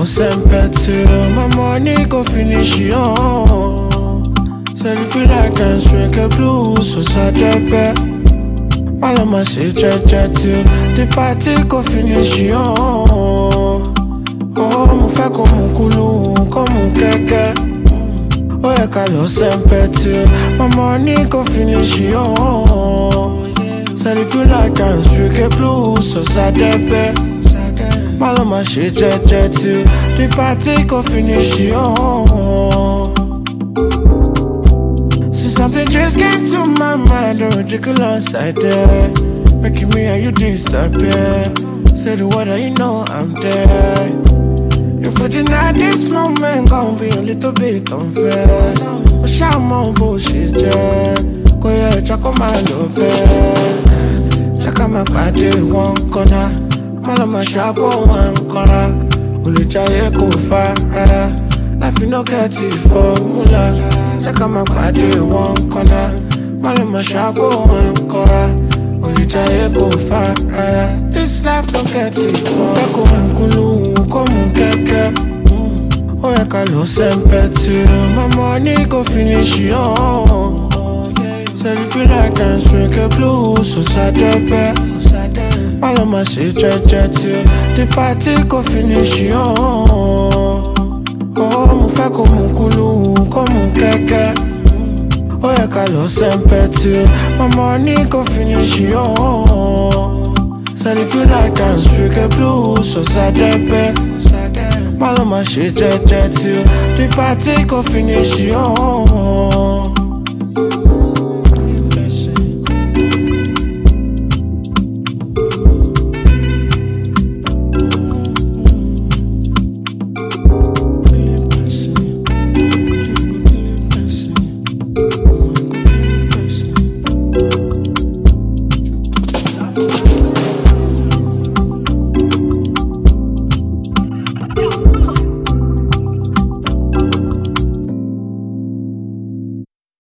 sempre till my money go finish yo. Said if you like dance, drink a blues, so sad up. All of my shit jet till the party go finish yo. Oh, mo fẹ́ kó mu kulu, kó mu kẹ̀kẹ́. Ó yẹ ká lọ sempre till my money go finish yo. Said if you like dance, drink a blues, so sad up. All of my shit jet till the party go finish yo. See something just came to my mind, a ridiculous idea, making me and you disappear. Say the word and you know I'm there. If we deny this moment, gon' be a little bit unfair. But shout more bullshit, yeah. Go yeah, check on my love, check out my body, one corner. All of my shop one corner. Only try go far. Life you no get it formula. Check out my body one corner. All of my shop one corner. Only try go far. This life don't get it formula. Come kulu, come keke. Oh yeah, calo sempre till my money go finish yo. Said if you like dance, drink a blues, so sad up. All of my shit jet till the party go finish yo. Oh, mo fẹ́ kó mu kulu, kó mu kẹ̀kẹ́. Ó yẹ ká lọ sempre till my money go finish yo. Said if you like dance, drink a blues, so sad up. All of my shit jet till the party go finish yo.